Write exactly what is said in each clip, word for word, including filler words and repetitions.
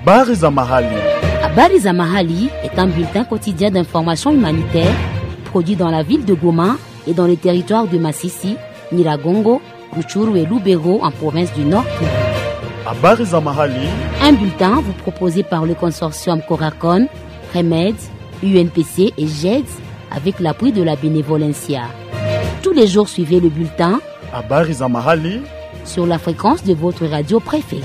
Habari za mahali. Habari za mahali est un bulletin quotidien d'information humanitaire produit dans la ville de Goma et dans les territoires de Masisi, Nyiragongo, Rutshuru et Lubero en province du Nord Kivu. Habari za mahali. Un bulletin vous proposé par le consortium Coracon, Remède, U N P C et G E D S avec l'appui de la bénévolencia. Tous les jours, suivez le bulletin Habari za mahali sur la fréquence de votre radio préférée.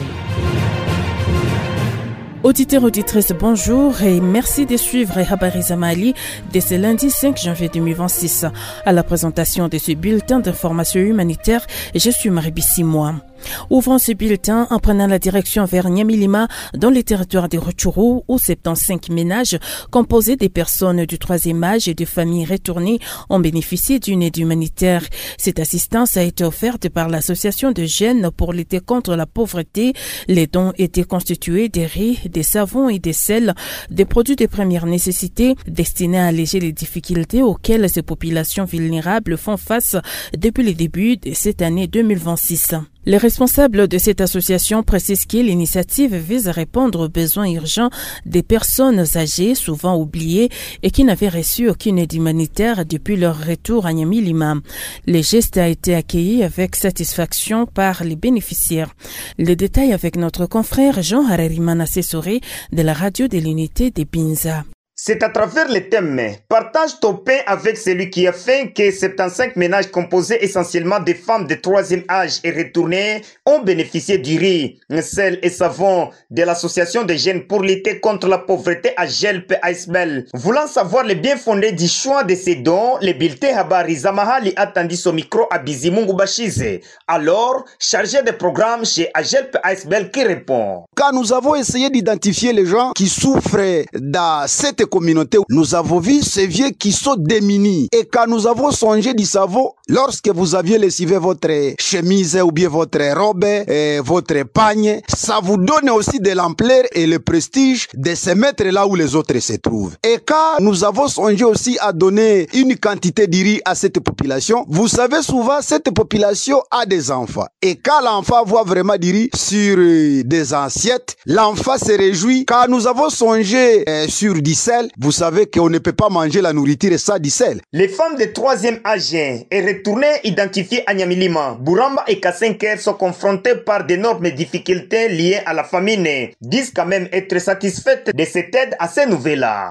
Auditeurs, auditrices, bonjour et merci de suivre Habari za Mahali dès ce lundi cinq janvier deux mille vingt-six. À la présentation de ce bulletin d'information humanitaire, je suis Marie Bissimois. Ouvrons ce bulletin en prenant la direction vers Nyamilima dans les territoires de Rutshuru où soixante-quinze ménages composés des personnes du troisième âge et de familles retournées ont bénéficié d'une aide humanitaire. Cette assistance a été offerte par l'association de jeunes pour lutter contre la pauvreté. Les dons étaient constitués des riz, des savons et des sels, des produits de première nécessité destinés à alléger les difficultés auxquelles ces populations vulnérables font face depuis le début de cette année deux mille vingt-six. Les responsables de cette association précisent que l'initiative vise à répondre aux besoins urgents des personnes âgées, souvent oubliées et qui n'avaient reçu aucune aide humanitaire depuis leur retour à Nyamilima. Le geste a été accueilli avec satisfaction par les bénéficiaires. Les détails avec notre confrère Jean Hararimana Sessoré de la radio de l'unité de Binza. C'est à travers le thème « Partage ton pain avec celui qui a faim » que soixante-quinze ménages composés essentiellement de femmes de troisième âge et retournées ont bénéficié du riz, sel et savon de l'association des jeunes pour lutter contre la pauvreté à Jelp Aisbel. Voulant savoir le bien fondé du choix de ces dons, le bulletin Habari za Mahali a tendu son micro à Bizimungu Bashize, alors chargé de programme chez Ajelp Aisbel qui répond. Quand nous avons essayé d'identifier les gens qui souffrent dans cette communauté, nous avons vu ces vieux qui sont démunis. Et quand nous avons songé du savon, lorsque vous aviez lessivé votre chemise ou bien votre robe, et votre pagne, ça vous donne aussi de l'ampleur et le prestige de se mettre là où les autres se trouvent. Et quand nous avons songé aussi à donner une quantité de riz à cette population, vous savez souvent cette population a des enfants. Et quand l'enfant voit vraiment du riz sur des assiettes, l'enfant se réjouit. Quand nous avons songé euh, sur du sel, vous savez qu'on ne peut pas manger la nourriture sans du sel. Les femmes de troisième âge et retournées identifiées à Nyamilima, Buramba et Kassenker sont confrontées par d'énormes difficultés liées à la famine. Disent quand même être satisfaites de cette aide assez nouvelle-là.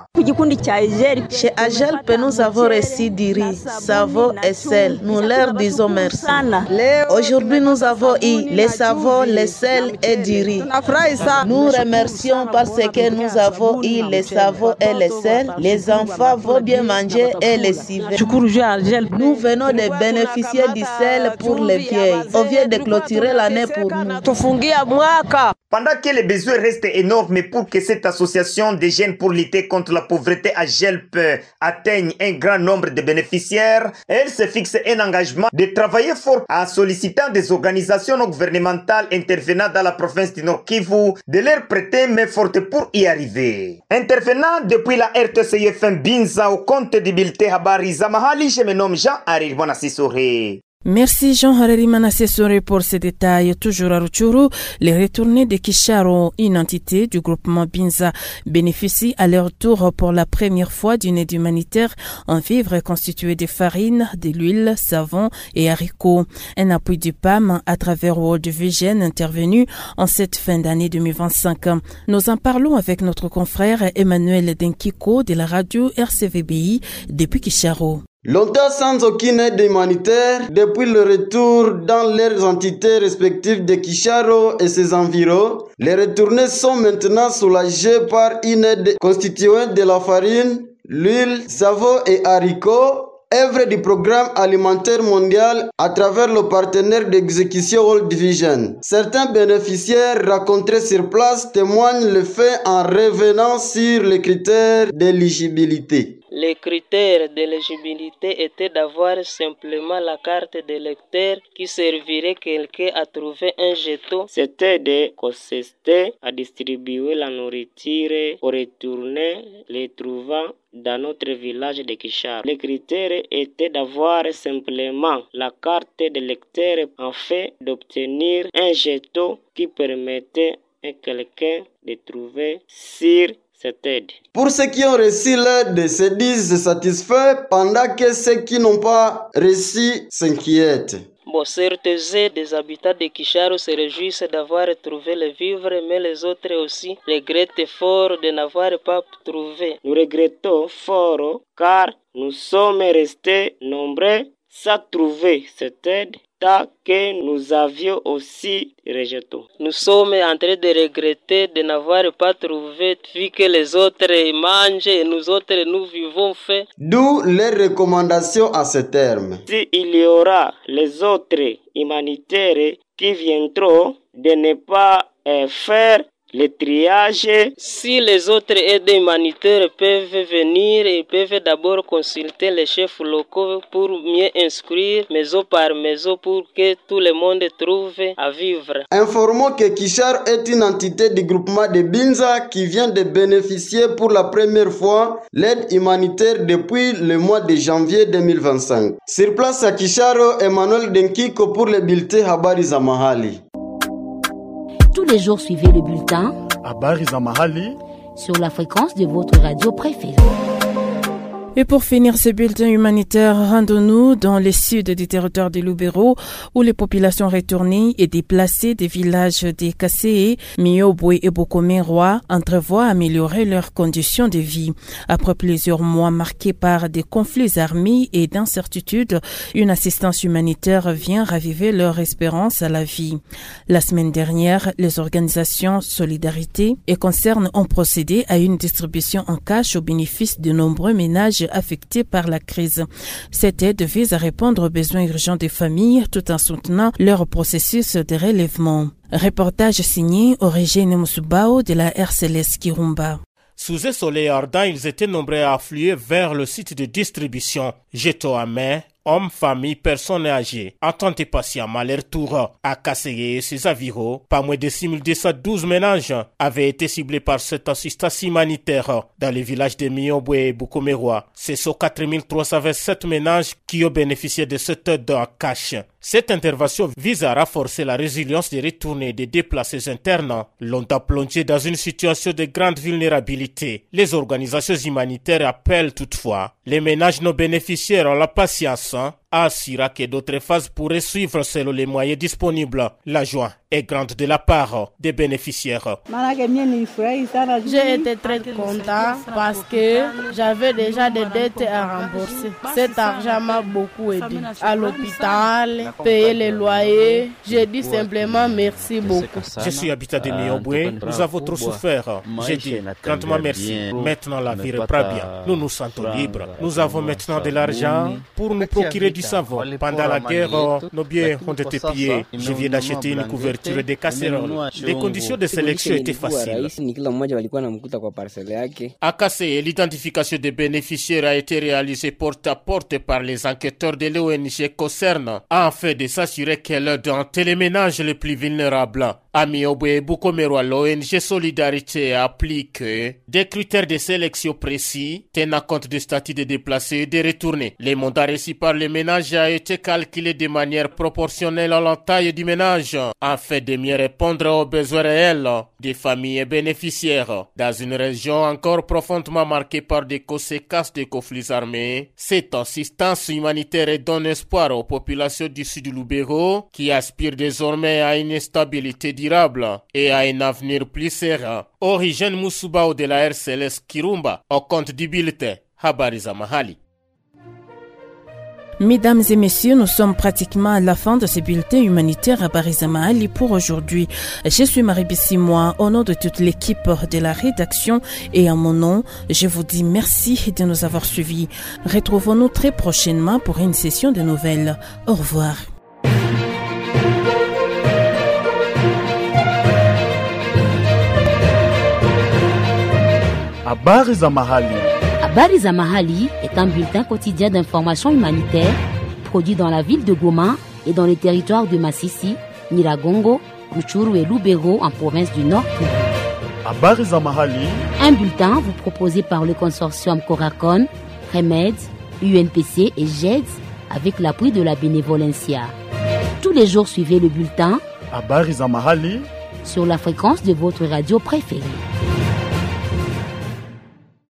Chez Ajelp, nous avons reçu du riz, savon et sel. Nous leur disons merci. Aujourd'hui, nous avons eu les savons, les sels et du riz. Nous remercions parce que nous avons eu les savons et les sels. Les enfants vont bien manger et les civer. Nous venons de bénéficier du sel pour les vieilles. On vient de clôturer l'année pour nous. Pendant que les besoins restent énormes pour que cette association des jeunes pour lutter contre la pauvreté à Jelp atteigne un grand nombre de bénéficiaires, elle se fixe un engagement de travailler fort en sollicitant des organisations non gouvernementales intervenant dans la province du Nord Kivu de leur prêter main forte pour y arriver. Intervenant depuis la R T C F M Binza au compte du bulletin Habari za Mahali, je me nomme Jean Hararimana Sessoré. Merci Jean Hararimana Sessoré pour ces détails. Toujours à Rutshuru, les retournés de Kisharo, une entité du groupement Binza, bénéficient à leur tour pour la première fois d'une aide humanitaire en vivres constituée de farine, de l'huile, savon et haricots. Un appui du P A M à travers World Vision intervenu en cette fin d'année deux mille vingt-cinq. Nous en parlons avec notre confrère Emmanuel Denkiko de la radio R C V B I depuis Kisharo. Longtemps sans aucune aide humanitaire, depuis le retour dans leurs entités respectives de Kisharo et ses environs, les retournés sont maintenant soulagés par une aide constituée de la farine, l'huile, savon et haricots, œuvre du programme alimentaire mondial à travers le partenaire d'exécution World Vision. Certains bénéficiaires rencontrés sur place témoignent le fait en revenant sur les critères d'éligibilité. Les critères d'éligibilité étaient d'avoir simplement la carte d'électeur qui servirait quelqu'un à trouver un jeton. C'était de consister à distribuer la nourriture pour retourner les trouvant dans notre village de Kisharo. Les critères étaient d'avoir simplement la carte d'électeur afin d'obtenir un jeton qui permettait à quelqu'un de trouver sur cette aide. Pour ceux qui ont reçu l'aide, se disent satisfaits, pendant que ceux qui n'ont pas reçu s'inquiètent. Bon, certains des habitants de Kisharo se réjouissent d'avoir trouvé les vivres, mais les autres aussi regrettent fort de n'avoir pas trouvé. Nous regrettons fort car nous sommes restés nombreux sans trouver cette aide, tant que nous avions aussi rejeté. Nous sommes en train de regretter de n'avoir pas trouvé, vu que les autres mangent et nous autres nous vivons fait. D'où les recommandations à ce terme. Si il y aura les autres humanitaires qui viendront, de ne pas euh, faire le triage. Si les autres aides humanitaires peuvent venir, ils peuvent d'abord consulter les chefs locaux pour mieux inscrire maison par maison pour que tout le monde trouve à vivre. Informons que Kisharo est une entité du groupement de Binza qui vient de bénéficier pour la première fois l'aide humanitaire depuis le mois de janvier deux mille vingt-cinq. Sur place à Kisharo, Emmanuel Denkiko pour le bulletin Habari za Mahali. Tous les jours, suivez le bulletin Habari za Mahali sur la fréquence de votre radio préférée. Et pour finir ce bulletin humanitaire, rendons-nous dans le sud du territoire de Lubero, où les populations retournées et déplacées des villages des Kasséé, Miobwe et Bokomerwa entrevoient améliorer leurs conditions de vie. Après plusieurs mois marqués par des conflits armés et d'incertitudes, une assistance humanitaire vient raviver leur espérance à la vie. La semaine dernière, les organisations Solidarité et Concerne ont procédé à une distribution en cash au bénéfice de nombreux ménages affectés par la crise. Cette aide vise à répondre aux besoins urgents des familles tout en soutenant leur processus de relèvement. Reportage signé Origène Musubao de la R C L S Kirumba. Sous un soleil ardent, ils étaient nombreux à affluer vers le site de distribution. Jeto à main, hommes, familles, personnes âgées, attendent patiemment leur tour. À Kasséé et ses aviraux, pas moins de six mille deux cent douze ménages avaient été ciblés par cette assistance humanitaire dans les villages de Miobwe et Bokomerwa. Ce sont quatre mille trois cent vingt-sept ménages qui ont bénéficié de cette aide en cash. Cette intervention vise à renforcer la résilience des retournés des déplacés internes, longtemps plongés dans une situation de grande vulnérabilité. Les organisations humanitaires appellent toutefois les ménages non bénéficiaires à la patience, à assurer que d'autres phases pourraient suivre selon les moyens disponibles. La joie est grande de la part des bénéficiaires. J'ai été très content parce que j'avais déjà des dettes à rembourser. Cet argent m'a beaucoup aidé. À l'hôpital, payer les loyers, j'ai dit simplement merci beaucoup. Je suis habitant de Miobwe, nous avons trop souffert. J'ai dit grandement merci. Maintenant la vie reprend bien. Nous nous sentons libres. Nous avons maintenant de l'argent pour nous procurer du savon. Pendant la guerre, nos biens ont été pillés. Je viens d'acheter une couverture de casseroles. Les conditions de sélection étaient faciles. À Kasséé, l'identification des bénéficiaires a été réalisée porte à porte par les enquêteurs de l'O N G Concerne, afin de s'assurer qu'elle est dans les ménages les plus vulnérables. À Miobwe et Bokomerwa, l'O N G Solidarité applique des critères de sélection précis, tenant compte des statuts de déplacés et de retournés. Les montants reçus par les ménages a été calculé de manière proportionnelle à la taille du ménage, afin de mieux répondre aux besoins réels des familles et bénéficiaires. Dans une région encore profondément marquée par des conséquences des conflits armés, cette assistance humanitaire donne espoir aux populations du sud du Lubero qui aspirent désormais à une stabilité durable et à un avenir plus serein. Origène Musubao de la R C L S Kirumba, au compte du bulletin Habari za Mahali. Mesdames et messieurs, nous sommes pratiquement à la fin de ce bulletin humanitaire à Habari za Mahali pour aujourd'hui. Je suis Marie Bissimois, au nom de toute l'équipe de la rédaction et à mon nom, je vous dis merci de nous avoir suivis. Retrouvons-nous très prochainement pour une session de nouvelles. Au revoir. Habari za Mahali. Habari za Mahali est un bulletin quotidien d'information humanitaire produit dans la ville de Goma et dans les territoires de Masisi, Nyiragongo, Rutshuru et Lubero en province du Nord. Habari za Mahali. Un bulletin vous proposé par le consortium Coracon, Remed, U N P C et G E D S avec l'appui de la Bénévolencia. Tous les jours, suivez le bulletin Habari za Mahali sur la fréquence de votre radio préférée.